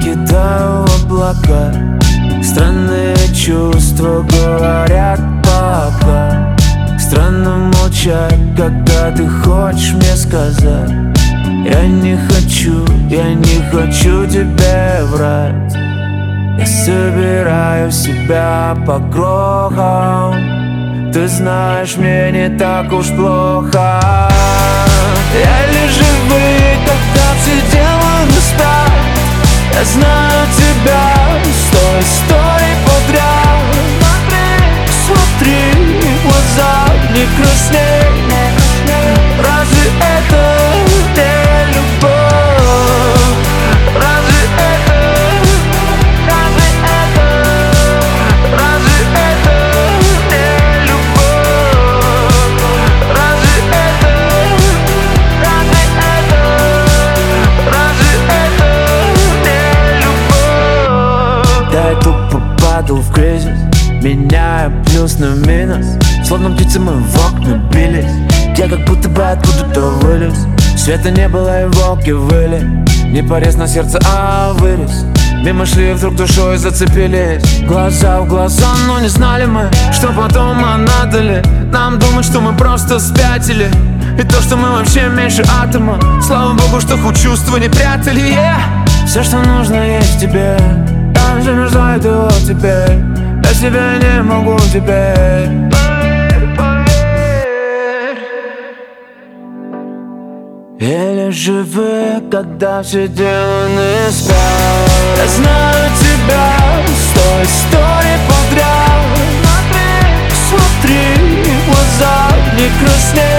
покидаю облака. Странные чувства говорят пока. Странно молчать, когда ты хочешь мне сказать. Я не хочу тебе врать. Я собираю себя по крохам. Ты знаешь, мне не так уж плохо. Еле живы, когда все делают спят. Я знаю тебя 100 историй подряд. Смотри, глаза не красней. Разве это не любовь? Разве это не любовь? Разве это не любовь? Да, я тупо падал в кризис, меняя плюс на минус. Словно птицы мы в окна бились. Я как будто бы откуда-то вылез. Света не было и волки выли. Не порез на сердце, а вырез. Мимо шли, вдруг душой зацепились. Глаза в глаза, но не знали мы, что потом, а надо ли нам думать, что мы просто спятили. И то, что мы вообще меньше атома. Слава богу, что хоть чувства не прятали, Все, что нужно, есть в тебе. Я же не знаю его теперь. Я себя не могу теперь. Еле живы, когда все демоны спят. Я знаю тебя 100 историй подряд. Смотри, глаза не краснеют.